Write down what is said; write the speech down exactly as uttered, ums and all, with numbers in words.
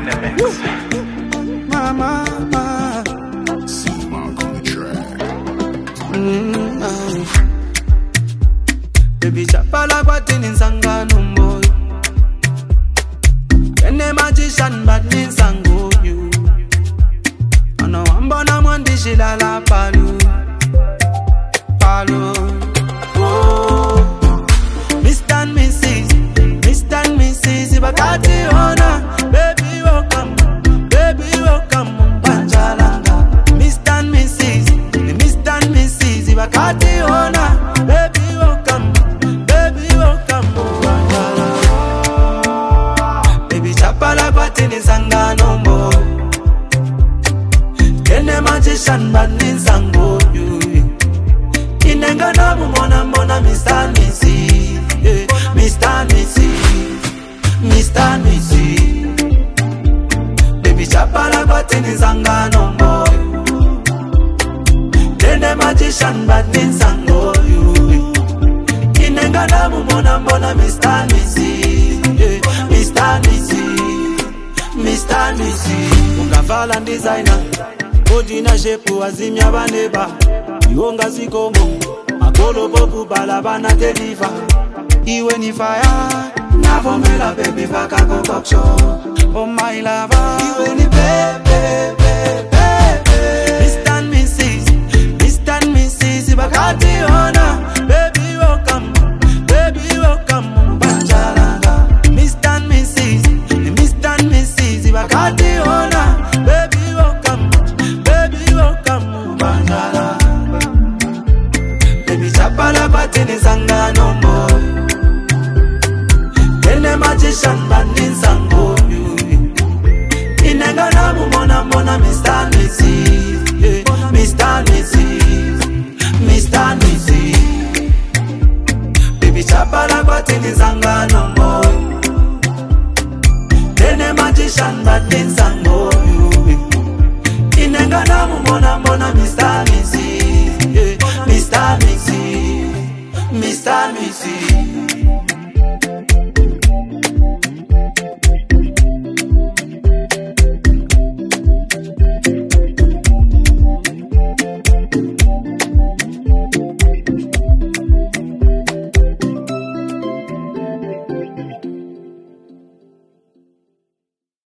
in the mix. Mama, mama. Mm, oh. Baby chapala kwa tini nsangano moyo. Kene magician but ni nsango you. Ano ambona mwandishi lala palu. Palu. Oh. Mister and Missus Mister and Missus Ibakati ona. Baby welcome. Baby welcome. Panjalanga. Mister and Missus Mister and Missus Ibakati ona. Baby welcome. Baby welcome. Panjalanga. Baby chapala kwa tini sangano mo. Kene magician but ni nsango you. Inenga na mumona mona Mister and Missus yeah. Mister and Missus Mister and Missus Baby chapala kwa tini sangano mo. Kene magician but ni nsango you. Inenga na mumona mona Mister and Missus yeah. Mister and Missus Mister and Missus Ungavala designer Ojina shepu azimya baneba Yonga zikomo Makolo boku balabana deliver Iwe ni fire Navomela baby vaka concoction Oh my lover Iwe ni baby baby Mister and Missus Mister and Missus Ibakati ona Baby welcome Baby welcome Panjalanga Mister and Missus Mister and Missus Ibakati ona Baby welcome Baby welcome Panjalanga Baby chapala kwa tini sangano mo. Kene magician but ni nsango you. Inenga na mumona mona Mister and Missus yeah. Mister and Missus Mister and Missus Baby chapala kwa tini sangano mo. Kene magician but ni nsango you. Inenga na mumona mona Mister and Missus yeah. Mister and Missus Mister and Missus